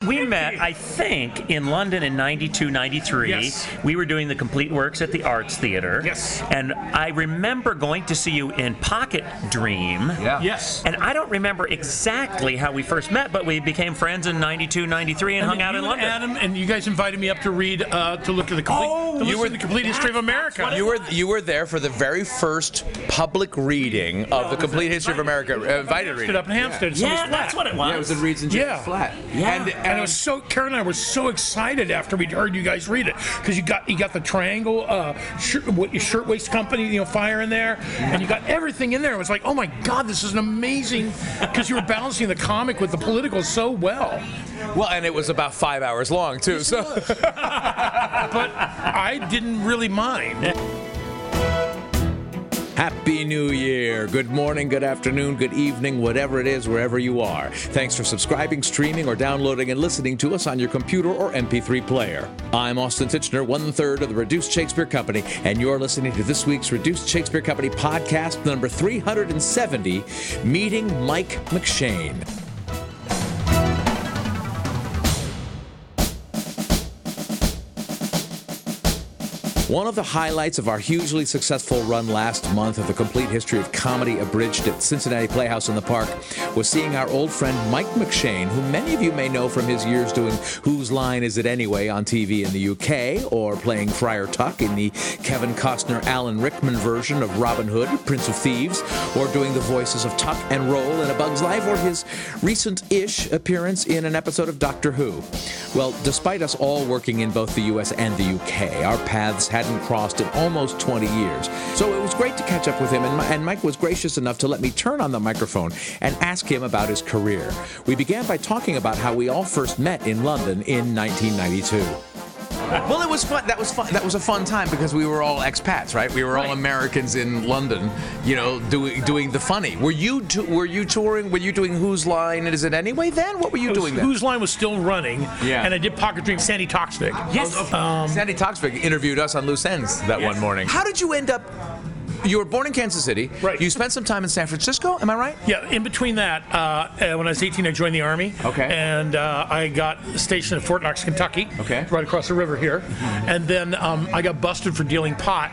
we met, I think, in London in 92, 93. Yes. We were doing the complete works at the Arts Theatre. Yes. And I remember going to see you in Pocket Dream. Yeah. Yes. And I don't remember exactly how we first met, but we became friends in 92, 93 and hung out in London. Adam, and you guys invited me up to read, to look at the complete, the complete history of America. You were there for the very first public reading of the complete history of America, invited reading. Stood up in Hampstead. Yeah, that's what it was. Yeah, it was in Reed's and James Yeah. Flat. Yeah. And it was so, Karen and I were so excited after we'd heard you guys read it, because you got the Triangle Shirtwaist Company, fire in there, and you got everything in there. It was like, oh my God, this is an amazing, because you were balancing the comic with the political so well. Well, and it was about 5 hours long too. So, But I didn't really mind. Happy New Year. Good morning, good afternoon, good evening, whatever it is, wherever you are. Thanks for subscribing, streaming, or downloading and listening to us on your computer or MP3 player. I'm Austin Tichenor, 1/3 of the Reduced Shakespeare Company, and you're listening to this week's Reduced Shakespeare Company podcast number 370, Meeting Mike McShane. One of the highlights of our hugely successful run last month of the complete history of comedy abridged at Cincinnati Playhouse in the Park was seeing our old friend Mike McShane, who many of you may know from his years doing Whose Line Is It Anyway on TV in the UK, or playing Friar Tuck in the Kevin Costner Alan Rickman version of Robin Hood, Prince of Thieves, or doing the voices of Tuck and Roll in A Bug's Life, or his recent-ish appearance in an episode of Doctor Who. Well, despite us all working in both the US and the UK, our paths hadn't crossed in almost 20 years. So it was great to catch up with him, and Mike was gracious enough to let me turn on the microphone and ask him about his career. We began by talking about how we all first met in London in 1992. Well, it was fun. That was fun. That was a fun time because we were all expats, right? We were all Americans in London, doing the funny. Were you touring? Were you doing Whose Line Is It Anyway then? What were you doing then? Whose Line was still running, and I did Pocket Dream. Sandy Toksvig. Yes. Sandy Toksvig interviewed us on Loose Ends that one morning. How did you end up? You were born in Kansas City. Right. You spent some time in San Francisco. Am I right? Yeah, in between that, when I was 18, I joined the Army. Okay. And I got stationed at Fort Knox, Kentucky. Okay. Right across the river here. And then I got busted for dealing pot.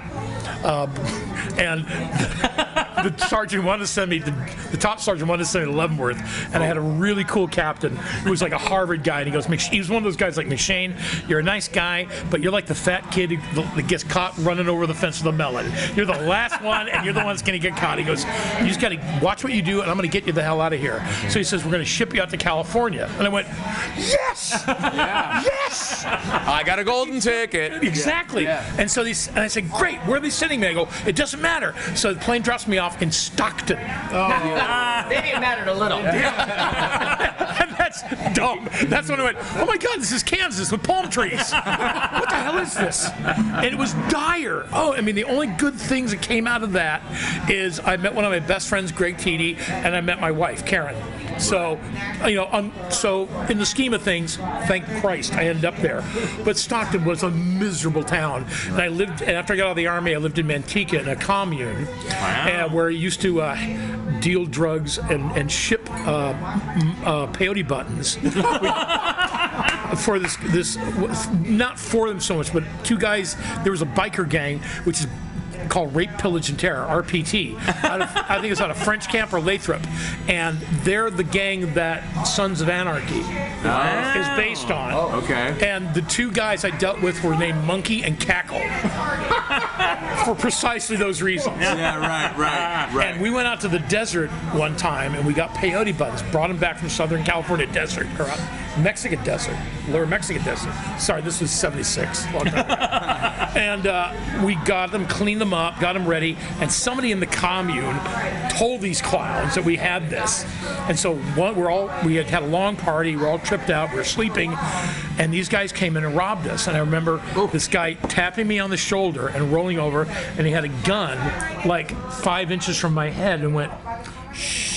And the sergeant wanted to send me, the top sergeant wanted to send me to Leavenworth. And I had a really cool captain who was like a Harvard guy. And he goes, he was one of those guys like, McShane, you're a nice guy, but you're like the fat kid that gets caught running over the fence with a melon. You're the last one, and you're the one that's going to get caught. He goes, you just got to watch what you do, and I'm going to get you the hell out of here. So he says, we're going to ship you out to California. And I went, yes! Yeah. Yes! I got a golden ticket. Exactly. Yeah. And so and I said, great, where are they sending me? I go, it doesn't matter. So the plane drops me off in Stockton. Maybe it mattered a little. And that's dumb. That's when I went, oh my God, this is Kansas with palm trees. What the hell is this? And it was dire. Oh, I mean, the only good things that came out of that is I met one of my best friends, Greg Teedy, and I met my wife, Karen. So, so in the scheme of things, thank Christ, I ended up there. But Stockton was a miserable town. And after I got out of the Army, I lived in Manteca in a commune, where I used to deal drugs and ship peyote buttons for this, not for them so much, but two guys. There was a biker gang, which is called Rape, Pillage, and Terror, RPT. I think it's out of French Camp or Lathrop. And they're the gang that Sons of Anarchy is based on. Oh, okay. And the two guys I dealt with were named Monkey and Cackle. For precisely those reasons. Yeah, right. And we went out to the desert one time, and we got peyote buttons, brought them back from Southern California desert, or Mexican desert, lower Mexican desert. Sorry, this was 76, long time ago. And we got them, cleaned them up, got them ready, and somebody in the commune told these clowns that we had this. And so we had a long party, we're all tripped out, we're sleeping, and these guys came in and robbed us. And I remember this guy tapping me on the shoulder and rolling over, and he had a gun like 5 inches from my head and went, shh.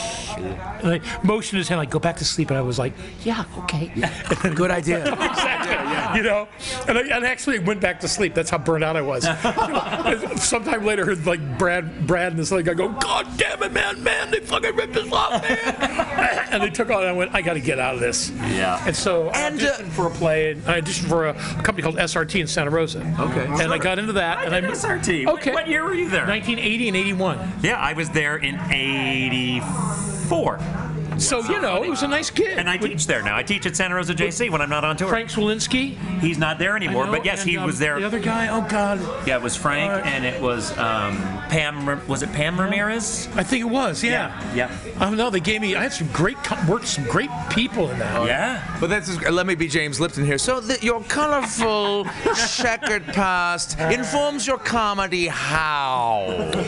And I motioned his hand, like, go back to sleep. And I was like, yeah, okay. Good idea. Exactly. You know, and I actually went back to sleep. That's how burned out I was. Sometime later, I heard like Brad and this other guy go, "God damn it, man, they fucking ripped us off, man!" And they took on. And I went, "I got to get out of this." Yeah. And so I auditioned for a play. And I auditioned for a company called SRT in Santa Rosa. Okay. And I got into that. I did SRT. Okay. What year were you there? 1980 and 81. Yeah, I was there in 84. So, you know, it was a nice gig. And I teach there now. I teach at Santa Rosa JC when I'm not on tour. Frank Swalinski. He's not there anymore, but yes, he was there. The other guy, oh God. Yeah, it was Frank, and it was Pam. Was it Pam Ramirez? I think it was, yeah. Yeah. No, they gave me, I had some great, worked with some great people in that. Yeah. But that's let me be James Lipton here. So your colorful, checkered past informs your comedy how?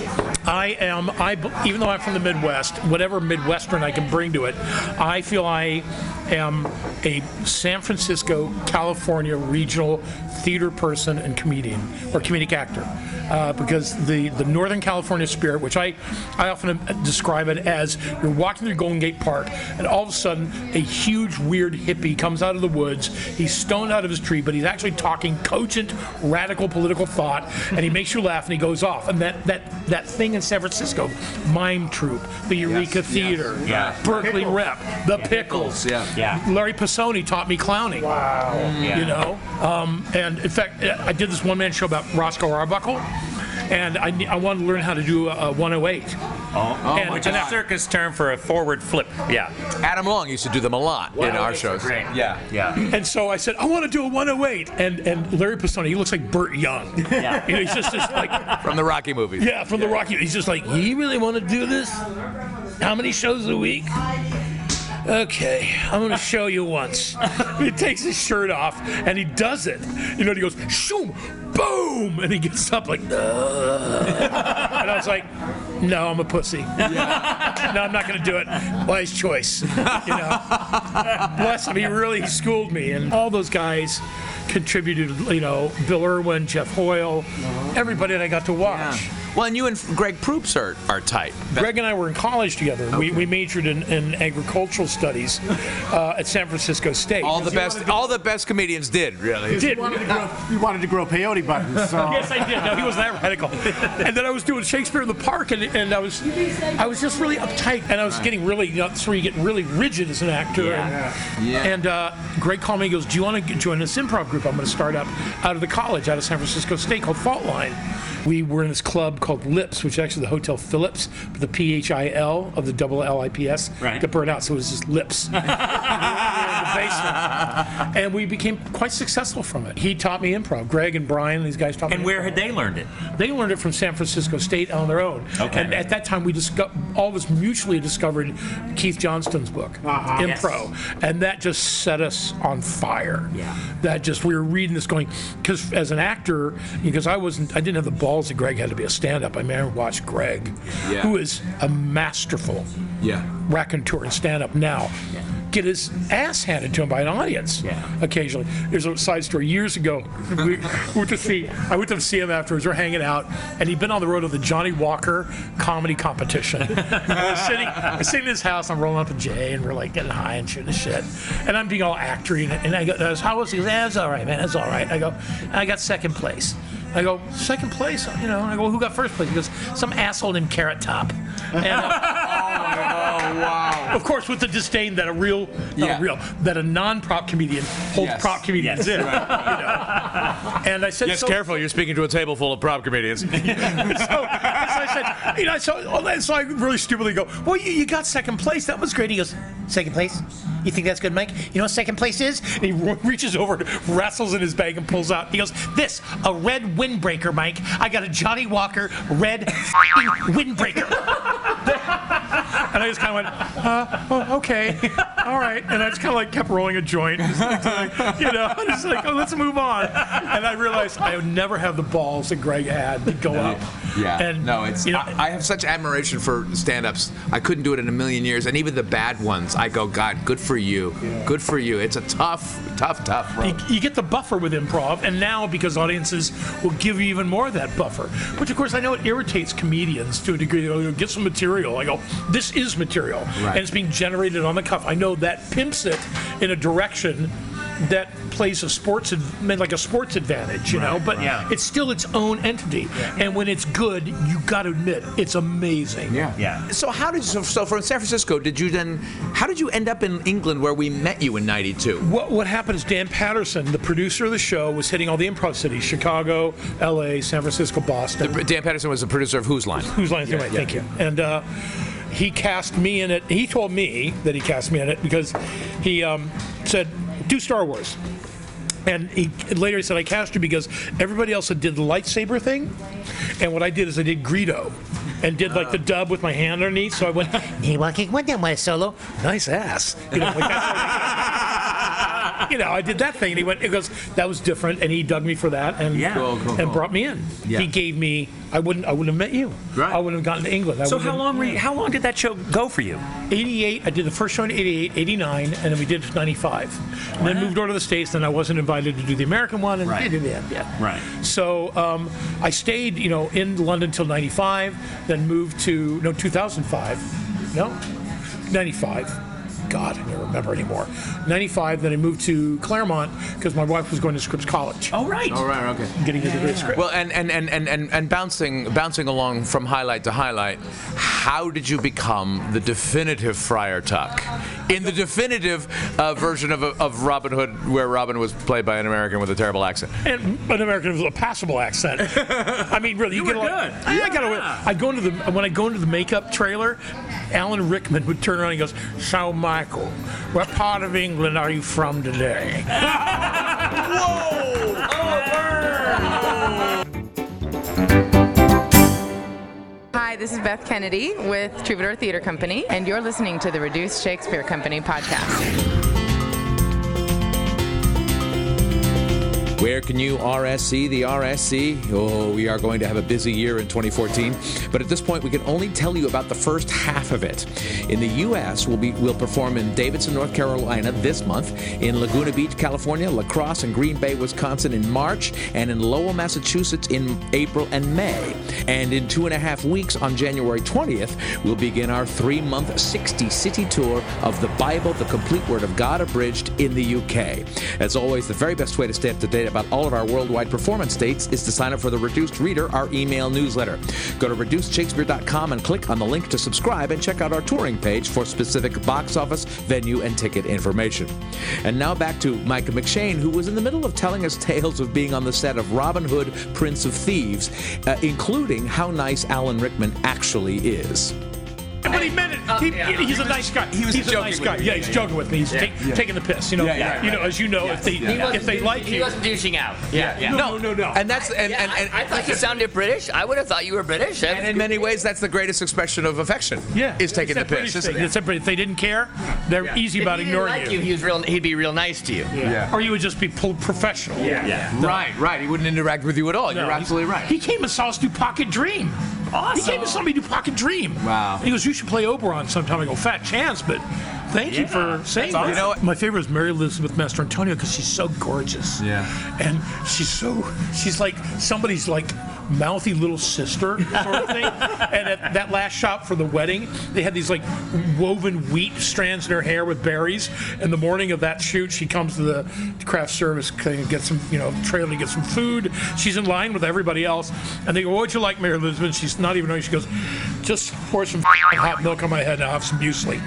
Even though I'm from the Midwest, whatever Midwestern I can bring to it, I feel I am a San Francisco, California regional theater person and comedian or comedic actor. Because the Northern California spirit, which I often describe it as you're walking through Golden Gate Park and all of a sudden a huge weird hippie comes out of the woods. He's stoned out of his tree, but he's actually talking cogent, radical political thought, and he makes you laugh and he goes off. And that thing in San Francisco, Mime Troupe, the Eureka Theater, Berkeley Rep, the Pickles. Yeah. Larry Pisoni taught me clowning. Wow. You know? And in fact, I did this one-man show about Roscoe Arbuckle. And I wanted to learn how to do a 108. Which is a circus term for a forward flip. Yeah. Adam Long used to do them a lot in our shows. Great. Yeah. And so I said, I want to do a 108. And Larry Pisoni, he looks like Burt Young. Yeah. You know, he's just like... From the Rocky movies. Yeah, from the Rocky. He's just like, you really want to do this? How many shows a week? Okay, I'm going to show you once. He takes his shirt off, and he does it. You know, and he goes, shoom, boom, and he gets up like, and I was like, no, I'm a pussy. No, I'm not going to do it. Wise choice. You know, bless him. He schooled me, and all those guys contributed. You know, Bill Irwin, Jeff Hoyle, everybody that I got to watch. Yeah. Well, and you and Greg Proops are tight. Greg and I were in college together. Okay. We majored in agricultural studies at San Francisco State. All the best comedians did, really. Did. You wanted to grow peyote buttons. So. Yes, I did. No, he wasn't that radical. And then I was doing Shakespeare in the Park, and I was just really uptight, and I was getting really, you know, that's where you get really rigid as an actor. And Greg called me and goes, do you want to join this improv group I'm going to start up out of the college, out of San Francisco State, called Fault Line? We were in this club called Lips, which is actually the Hotel Phillips, but the PHIL of the double LIPS got burned out, so it was just Lips. We were in the basement. And we became quite successful from it. He taught me improv. Greg and Brian, these guys taught me. And where improv. had they learned it? They learned it from San Francisco State on their own. Okay. And at that time, we all of us mutually discovered Keith Johnston's book, Impro, and that just set us on fire. Yeah. That just, we were reading this going, because as an actor, because I didn't have the balls that Greg had to be a stand-up. I mean, I watched Greg, who is a masterful raconteur and stand-up now. Yeah. Get his ass handed to him by an audience occasionally. There's a side story. Years ago, I went to see him afterwards. We're hanging out, and he'd been on the road of the Johnny Walker comedy competition. I was sitting in his house. I'm rolling up a J, and we're like getting high and shooting the shit. And I'm being all actory, and I go, "How was he?" He goes, "That's all right, man. That's all right." I go, "I got second place." I go, "Second place?" You know, I go, "Who got first place?" He goes, "Some asshole named Carrot Top." And, wow. Of course, with the disdain that that a non-prop comedian holds prop comedians in. Right. You know? And I said, careful, you're speaking to a table full of prop comedians. so I said, you know, so I really stupidly go, "Well, you got second place. That was great." He goes, "Second place? You think that's good, Mike? You know what second place is?" And he reaches over, wrestles in his bag, and pulls out. He goes, "This, a red windbreaker, Mike. I got a Johnny Walker red windbreaker." And I just kind of went, okay, all right. And I just kind of like kept rolling a joint, just like, you know, just like, oh, let's move on. And I realized I would never have the balls that Greg had to go up. Yeah. And, no, it's. You know, I have such admiration for stand-ups. I couldn't do it in a million years, and even the bad ones, I go, God, good for you. Yeah. Good for you. It's a tough road. You get the buffer with improv, and now because audiences will give you even more of that buffer, which of course I know it irritates comedians to a degree. They'll get some material. I go, this is material, and it's being generated on the cuff. I know that pimps it in a direction that plays a sports advantage, you know, but Yeah. it's still its own entity. And when it's good, you got to admit it's amazing. Yeah. So so from San Francisco, how did you end up in England where we met you in '92? What happened is Dan Patterson, the producer of the show, was hitting all the improv cities: Chicago, L.A., San Francisco, Boston. Dan Patterson was the producer of Whose Line? Whose Line is It? Thank you. And he cast me in it. He told me that he cast me in it because he said, do Star Wars. And later he said, I cast you because everybody else did the lightsaber thing. And what I did is I did Greedo and did like the dub with my hand underneath. So I went, solo. Nice ass. You know, like that's you know, I did that thing, and he goes, that was different, and he dug me for that, and and brought me in. Yeah. He gave me, I wouldn't have met you. Right. I wouldn't have gotten to England. So how long did that show go for you? 88, I did the first show in 88, 89, and then we did 95. And then moved over to the States, and I wasn't invited to do the American one, and it didn't end yet. Right. So I stayed, in London till 95, then moved to, 2005. No, 95. God, I don't remember anymore. 95, then I moved to Claremont because my wife was going to Scripps College. Oh, right. Okay. Getting a degree at Scripps. Well, and bouncing along from highlight to highlight, how did you become the definitive Friar Tuck? In the definitive version of Robin Hood, where Robin was played by an American with a terrible accent. And an American with a passable accent. I mean, really, you get a lot. good. When I go into the makeup trailer, Alan Rickman would turn around and he goes, "So, Michael, what part of England are you from today?" Hi, this is Beth Kennedy with Troubadour Theater Company, and you're listening to the Reduced Shakespeare Company podcast. Where can you RSC the RSC? Oh, we are going to have a busy year in 2014, but at this point we can only tell you about the first half of it. In the U.S., we'll perform in Davidson, North Carolina this month, in Laguna Beach, California, La Crosse and Green Bay, Wisconsin in March, and in Lowell, Massachusetts in April and May. And in 2.5 weeks, on January 20th, we'll begin our 3-month 60-city tour of the Bible, the complete Word of God abridged in the UK. As always, the very best way to stay up to date about all of our worldwide performance dates is to sign up for the Reduced Reader, our email newsletter. Go to reducedshakespeare.com and click on the link to subscribe and check out our touring page for specific box office, venue, and ticket information. And now back to Micah McShane, who was in the middle of telling us tales of being on the set of Robin Hood, Prince of Thieves, including how nice Alan Rickman actually is. But he meant it. He's a nice guy. He's a nice guy. Yeah, he's joking with me. He's taking the piss. As you know, if they like He you. wasn't douching out. No. And that's I thought you sounded British. I would have thought you were British. and in many ways, that's the greatest expression of affection. Is taking the piss. Isn't it? If they didn't care, they're easy about ignoring you. He'd be real nice to you. Or you would just be professional. Right. He wouldn't interact with you at all. You're absolutely right. He came and saw us do Pocket Dream. Awesome. He came and saw me do Pocket Dream. Wow. And he goes, "You should play Oberon sometime." I go, "Fat chance, but thank you for saying that." awesome. You know what? My favorite is Mary Elizabeth Mastrantonio because she's so gorgeous. Yeah. And she's like somebody's like mouthy little sister sort of thing. And at that last shot for the wedding, they had these like woven wheat strands in her hair with berries. And the morning of that shoot, she comes to the craft service thing and gets some, trailer to get some food. She's in line with everybody else. And they go, "What would you like, Mary Elizabeth?" She's not even knowing. She goes, "Just pour some hot milk on my head and I'll have some muesli."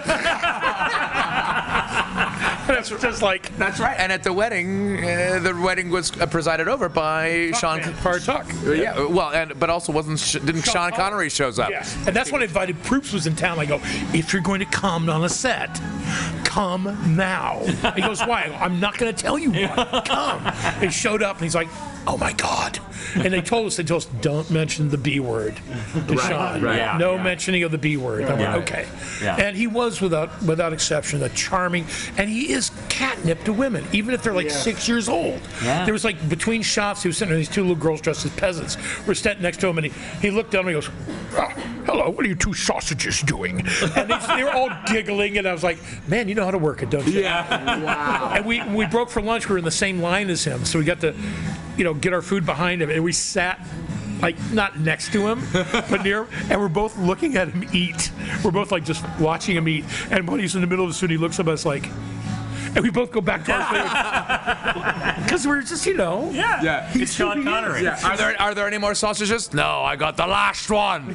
That's just like. That's right. And at the wedding was presided over by Sean Tuck. Yeah. Well, but also didn't Sean Connery shows up? Yes. And that's when I invited Proops was in town. I go, "If you're going to come on a set, come now." He goes, "Why?" "I'm not going to tell you why. Come." He showed up and he's like, "Oh my God." And they told us, "Don't mention the B word to Sean. Right. No mentioning of the B word." I went, "Okay." Yeah. And he was without exception a charming, and he is catnip to women, even if they're like 6 years old. Yeah. There was like between shots, he was sitting there, these two little girls dressed as peasants were standing next to him, and he looked down and he goes, "Hello, what are you two sausages doing?" And they were all giggling, and I was like, "Man, you know how to work it, don't you?" Yeah. Wow. And we broke for lunch. We were in the same line as him, so we got to, get our food behind him, and we sat like not next to him, but near, and we're both looking at him eat. We're both like just watching him eat. And when he's in the middle of the food, he looks at us like, And we both go back to our food. Because we're just, Yeah. It's Sean Connery. Yeah. Are there any more sausages? No, I got the last one.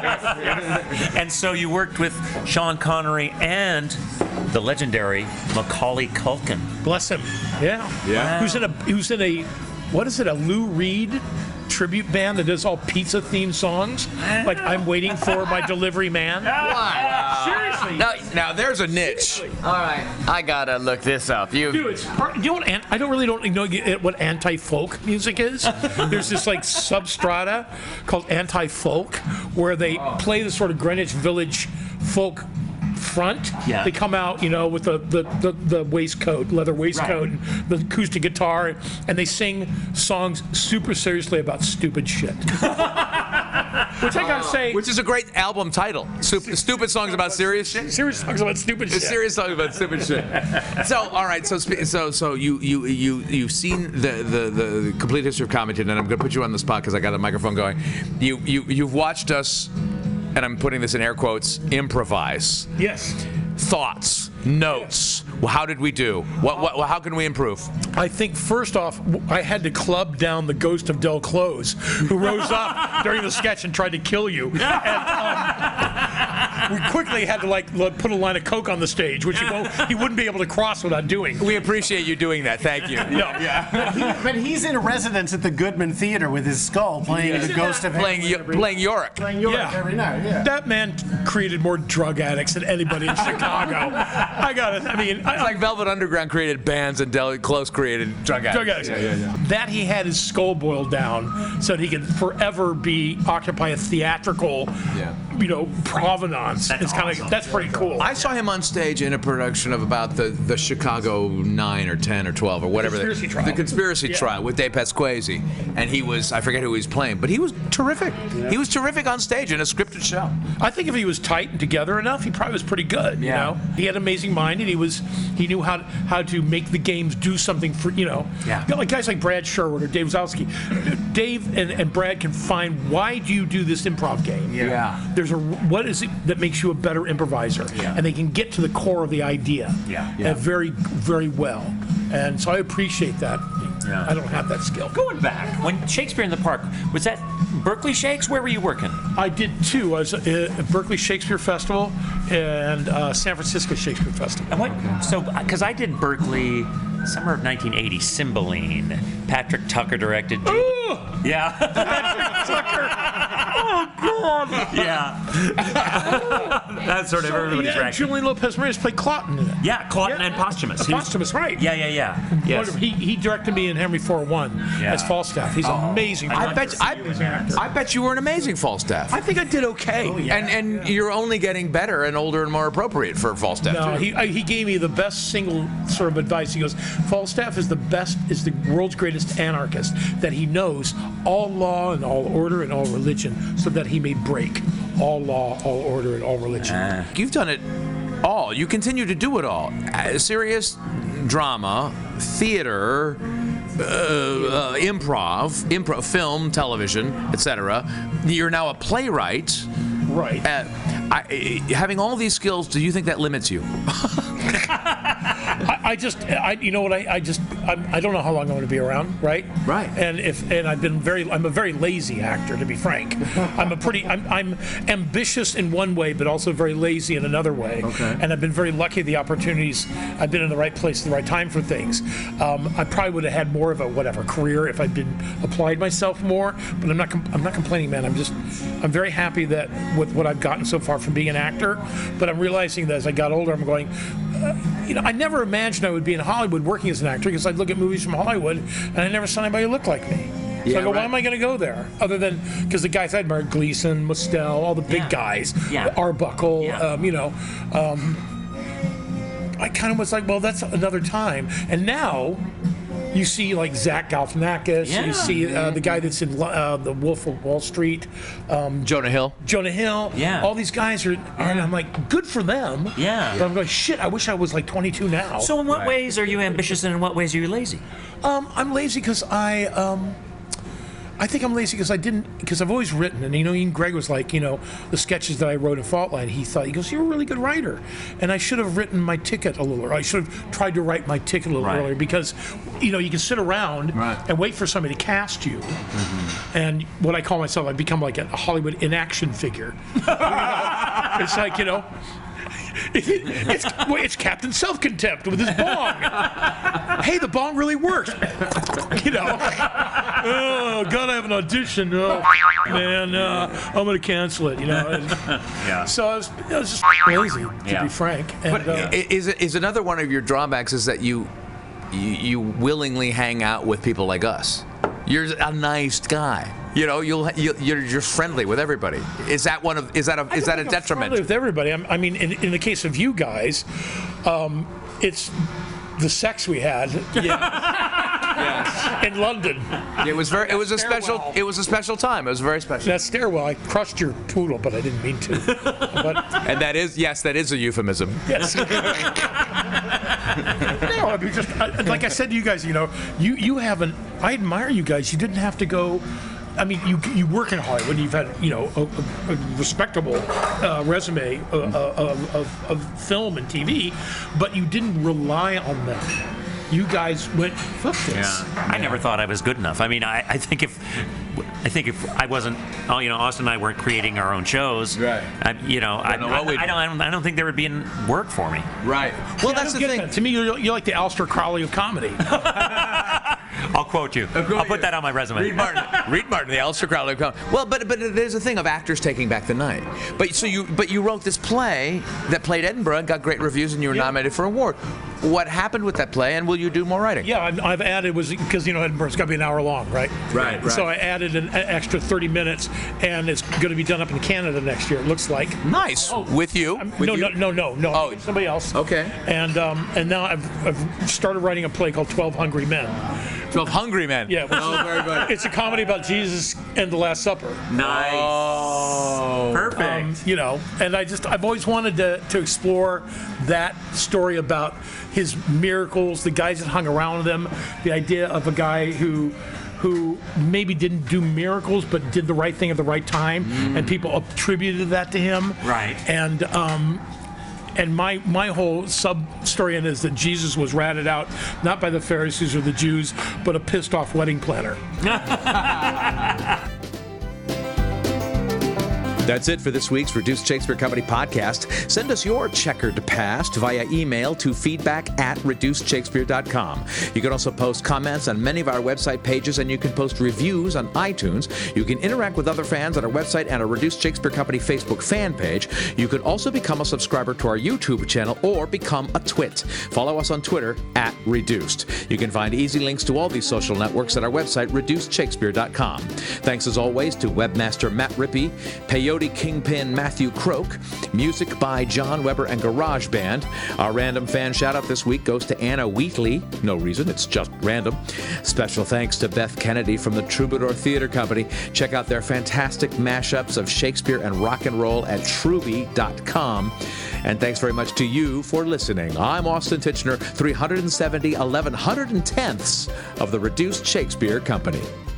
And so you worked with Sean Connery and the legendary Macaulay Culkin. Bless him. Yeah. Yeah. Who's in a what is it, a Lou Reed tribute band that does all pizza themed songs? Like I'm Waiting for My Delivery Man. Seriously. Now there's a niche. All right, I gotta look this up. Dude, you know what? I don't know what anti-folk music is. There's this like substrata called anti-folk where they play the sort of Greenwich Village folk front. Yeah. They come out, with the waistcoat, leather waistcoat, and the acoustic guitar, and they sing songs super seriously about stupid shit. Which I gotta say, Which is a great album title. Stupid songs about serious shit. serious songs about stupid shit. Serious songs about stupid shit. So, all right. So you've seen the complete history of comedy, and I'm going to put you on the spot because I got a microphone going. You've watched us, and I'm putting this in air quotes, improvise. Yes. Thoughts, notes. Well, how did we do? How can we improve? I think first off, I had to club down the ghost of Del Close, who rose up during the sketch and tried to kill you. And, we quickly had to put a line of coke on the stage, which he wouldn't be able to cross without doing. We appreciate you doing that. Thank you. But he's in residence at the Goodman Theater with his skull playing the ghost of Playing Yorick. Playing Yorick every night. Yeah. That man created more drug addicts than anybody in Chicago. It's like Velvet Underground created bands and Del Close created drug addicts. That he had his skull boiled down so that he could forever occupy a theatrical, provenance. That's pretty cool. I saw him on stage in a production of about the Chicago 9 or 10 or 12 or whatever. The Conspiracy Trial with Dave Pasquesi. And he was, I forget who he was playing, but he was terrific. Yeah. He was terrific on stage in a scripted show. I think if he was tight and together enough, he probably was pretty good. He had an amazing mind, and he knew how to make the games do something for like guys like Brad Sherwood or Dave Wazowski. Dave and Brad can find, why do you do this improv game? What is it that makes you a better improviser? And they can get to the core of the idea very, very well. And so I appreciate that. I don't have that skill. Going back, when Shakespeare in the Park, was that Berkeley Shakes? Where were you working? I did two. I was at Berkeley Shakespeare Festival and San Francisco Shakespeare Festival. And so, because I did Berkeley summer of 1980, Cymbeline. Patrick Tucker directed. Yeah. Patrick Tucker. Oh, God. Yeah. That's sort of everybody's reaction. Julian Lopez Reyes played Clotton in it. Yeah, Clotton and Posthumous. Posthumous, right. Yeah. Yes. He directed me in Henry IV-1 as Falstaff. He's amazing. I bet you were an amazing Falstaff. I think I did okay. And you're only getting better and older and more appropriate for Falstaff. No, he gave me the best single sort of advice. He goes, Falstaff is the world's greatest anarchist, that he knows all law and all order and all religion, so that he may break all law, all order, and all religion. You've done it all. You continue to do it all. Serious drama, theater, improv, film, television, etc. You're now a playwright. Right. Having all these skills, do you think that limits you? I don't know how long I'm going to be around, right? Right. And I'm a very lazy actor, to be frank. I'm ambitious in one way, but also very lazy in another way. Okay. And I've been very lucky the opportunities. I've been in the right place at the right time for things. I probably would have had more of a career if I'd been applied myself more. But I'm not complaining, man. I'm very happy that with what I've gotten so far from being an actor. But I'm realizing that as I got older, I'm going. I never imagined I would be in Hollywood working as an actor, because I'd look at movies from Hollywood and I never saw anybody who looked like me. So I go, why am I going to go there? Other than because the guys I'd married, Gleason, Mostel, all the big guys, Arbuckle, I kind of was like, well, that's another time. And now you see like Zach Galifianakis, you see the guy that's in The Wolf of Wall Street, Jonah Hill, all these guys are, and I'm like, good for them. But I'm going, shit, I wish I was like 22 now. So in what ways are you ambitious, and in what ways are you lazy? I'm lazy because I think I'm lazy because I've always written, and even Greg was like, the sketches that I wrote in Fault Line, he goes, you're a really good writer, and I should have written my ticket a little, or I should have tried to write my ticket a little earlier, because you can sit around and wait for somebody to cast you, and what I call myself, I've become like a Hollywood inaction figure. It's like it's Captain Self-Contempt with his bong. Hey, the bong really works. Oh, God, I have an audition. Oh, man, I'm going to cancel it, So I was just lazy, to be frank. And, Is another one of your drawbacks is that you willingly hang out with people like us? You're a nice guy. You're just friendly with everybody. Is that a detriment? I'm friendly with everybody. I mean, in the case of you guys, it's the sex we had. Yes. In London. It was a special time. It was very special. That stairwell, I crushed your poodle, but I didn't mean to. And that is a euphemism. Yes. No, I mean, just like I said to you guys, you haven't. I admire you guys. You didn't have to go. I mean, you work in Hollywood. You've had a respectable resume of film and TV, but you didn't rely on them. You guys went, fuck this. Yeah. I never thought I was good enough. I mean, I think if I wasn't, Austin and I weren't creating our own shows, right? I don't think there would be work for me. Right. Well, that's the thing. That. To me, you're like the Aleister Crowley of comedy. I'll quote you. I'll put that on my resume. Reed Martin, the Aleister Crowley of comedy. Well, but there's a thing of actors taking back the night. But you wrote this play that played Edinburgh and got great reviews, and you were nominated for an award. What happened with that play, and will you do more writing? Yeah, I've added, because Edinburgh's got to be an hour long, right? Right. So I added an extra 30 minutes, and it's going to be done up in Canada next year, it looks like. Nice. With you? No. Oh. Somebody else. Okay. And now I've started writing a play called 12 Hungry Men. 12 Hungry Men. Yeah. Very good. It's a comedy about Jesus and the Last Supper. Nice. Oh. Perfect. And I've always wanted to explore that story about his miracles, the guys that hung around with him, the idea of a guy who maybe didn't do miracles but did the right thing at the right time, and people attributed that to him. Right. And my whole sub-story in it is that Jesus was ratted out, not by the Pharisees or the Jews, but a pissed-off wedding planner. That's it for this week's Reduced Shakespeare Company podcast. Send us your checkered past via email to feedback@reducedshakespeare.com. You can also post comments on many of our website pages, and you can post reviews on iTunes. You can interact with other fans on our website and our Reduced Shakespeare Company Facebook fan page. You can also become a subscriber to our YouTube channel or become a twit. Follow us on Twitter @Reduced. You can find easy links to all these social networks at our website, reducedshakespeare.com. Thanks as always to webmaster Matt Rippey, Peyote Kingpin Matthew Croak, music by John Weber and GarageBand. Our random fan shout-out this week goes to Anna Wheatley. No reason, it's just random. Special thanks to Beth Kennedy from the Troubadour Theater Company. Check out their fantastic mashups of Shakespeare and rock and roll at Truby.com. And thanks very much to you for listening. I'm Austin Tichenor, 370 1110ths of the Reduced Shakespeare Company.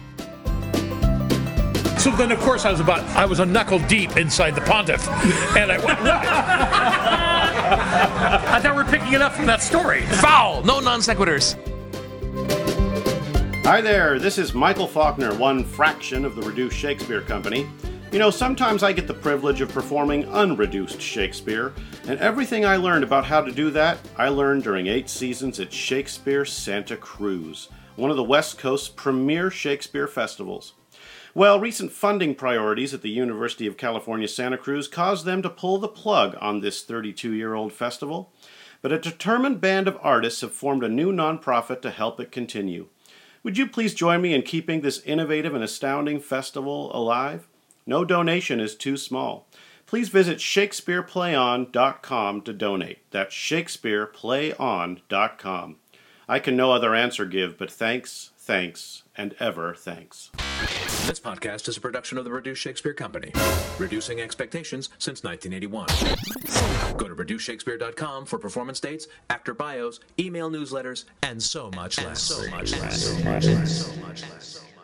So then, of course, I was a knuckle deep inside the pontiff, and I went, what? I thought we were picking it up from that story. Foul! No non sequiturs. Hi there, this is Michael Faulkner, one fraction of the Reduced Shakespeare Company. Sometimes I get the privilege of performing unreduced Shakespeare, and everything I learned about how to do that, I learned during 8 seasons at Shakespeare Santa Cruz, one of the West Coast's premier Shakespeare festivals. Well, recent funding priorities at the University of California, Santa Cruz caused them to pull the plug on this 32-year-old festival, but a determined band of artists have formed a new nonprofit to help it continue. Would you please join me in keeping this innovative and astounding festival alive? No donation is too small. Please visit ShakespearePlayOn.com to donate. That's ShakespearePlayOn.com. I can no other answer give, but thanks, and ever thanks. This podcast is a production of the Reduced Shakespeare Company, reducing expectations since 1981. Go to reducedshakespeare.com for performance dates, actor bios, email newsletters, and so much less.